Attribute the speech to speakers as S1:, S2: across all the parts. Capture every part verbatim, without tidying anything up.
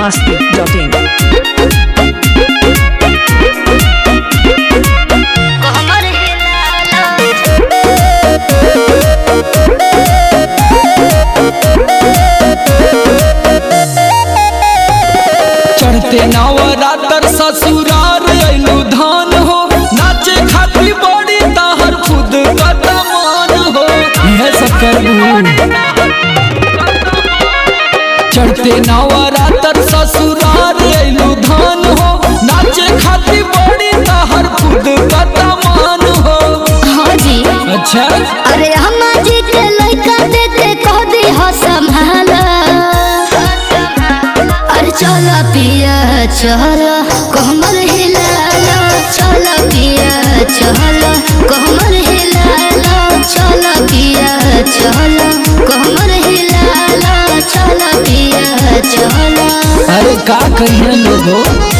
S1: masti dot in.
S2: चढ़ते नवरात्र ससुराल अइलू धान हो, नाचे खातिर बड़ी ताहर खुद कदमान हो। यह सब करबू चढ़ते नवरात्र ससुराल अइलू धान हो, नाचे खातिर बड़ी ताहर खुद कदमान हो।
S3: हाँ जी।
S2: अच्छा
S3: अरे हम जी के लड़का देते कह दी हो संभाला। अरे चला पिया चला कमर हिलाला, चला पिया चला कमर हिलाला, चला पिया चला कमर हिलाला, चला पिया चला।
S2: अरे का कहिए लोगो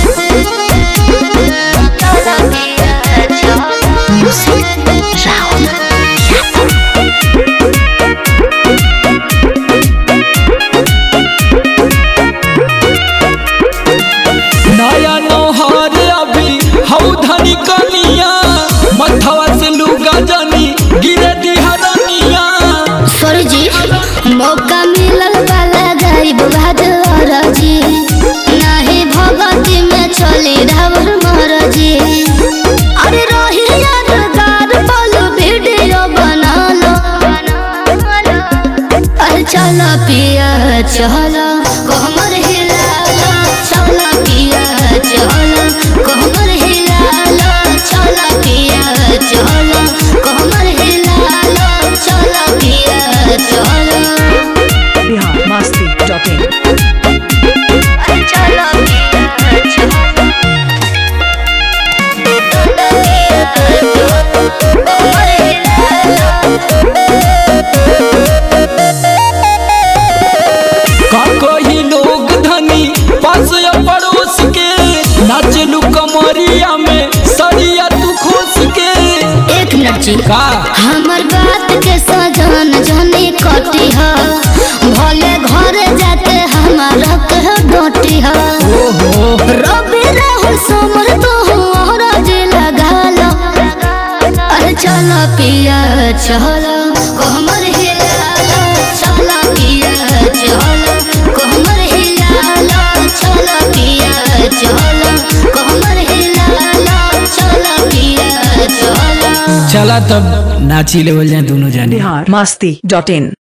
S3: चला पिया चला
S2: नया नौहार अभी हऊ धनी कनिया, मथवा से लुगा जनी गिरे दिहरनिया।
S3: सॉरी जी, मौका मिलल वाला गायब बहादुर जी, नाही भगती में चली रावर मर जी। अरे रही यादगार पल वीडियो बना लो। अरे चला पिया चला कमर हिलाला, चला पिया चला कमर हिलाला, चला पिया चला कमर हिलाला, चला पिया चला।
S1: Bihar masti dot in.
S3: अरे चला पिया चला कमर हिलाला।
S2: का कही लोग धनी पास या पड़ोस के, नाचलू कमरिया में सरिया तू खोस के।
S3: एक मिनट जी,
S2: का
S3: हमर बात के सजन जनी कटी है, भले घर जाके हमारा कह डोटी है।
S2: ओहो
S3: रवि राहुल सोमर तो और जी लगा लो। अरे चला पिया चला कमर हिलाला, चला पिया चला कमर हिलाला, चला पिया चला कमर हिलाला, चला पिया चला।
S2: चला तब नाची लेवल जाए दोनों जाने।
S1: Bihar masti dot in.